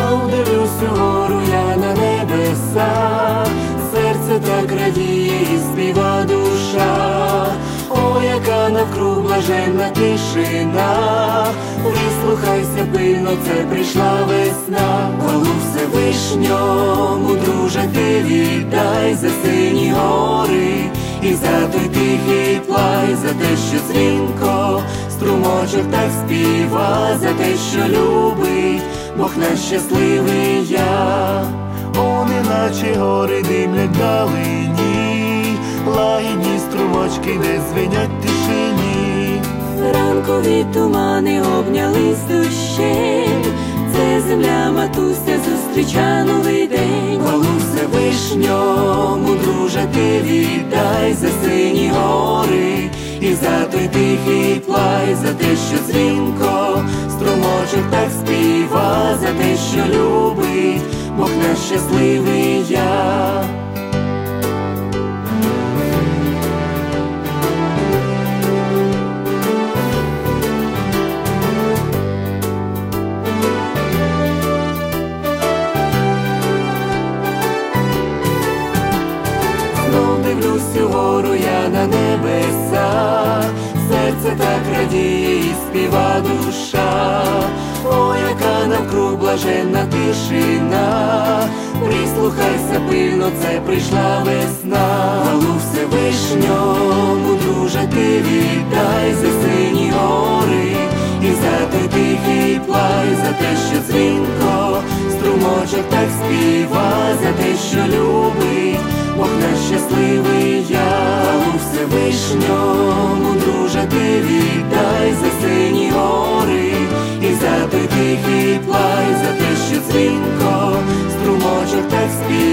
Знов дивлюсь угору я на небеса, серце так радіє і співа душа. О, яка навкруг блаженна тишина, прислухайся пильно, це прийшла весна. Хвалу Всевишньому, друже, ти віддай за сині гори і за той тихий плай, за те, що дзвінко струмочок так співа, за те, що любить Бог наш щасливий я. О, неначе гори димлять вдалині, лагідні струмочки, де звенять в тишині. Ранкові тумани обнялись дощем, це земля матуся зустріча новий день. Хвалу Всевишньому, друже, ти віддай за сині гори і за той тихий плай, за те, що дзвінко струмочок так співа, за те, що любить Бог наш щасливий я. Знов дивлюсь угору я на небеса, серце так радіє і співа душа. О, яка навкруг блаженна тишина, прислухайся пильно, це прийшла весна. Хвалу Всевишньому, друже, ти віддай за сині гори і за той тихий плай, за те, що дзвінко струмочок так співа, за те, що любить Бог наш щасливий я. Хвалу Всевишньому, друже, ти віддай за сині гори і за той тихий плай, за те, що дзвінко струмочок так співа.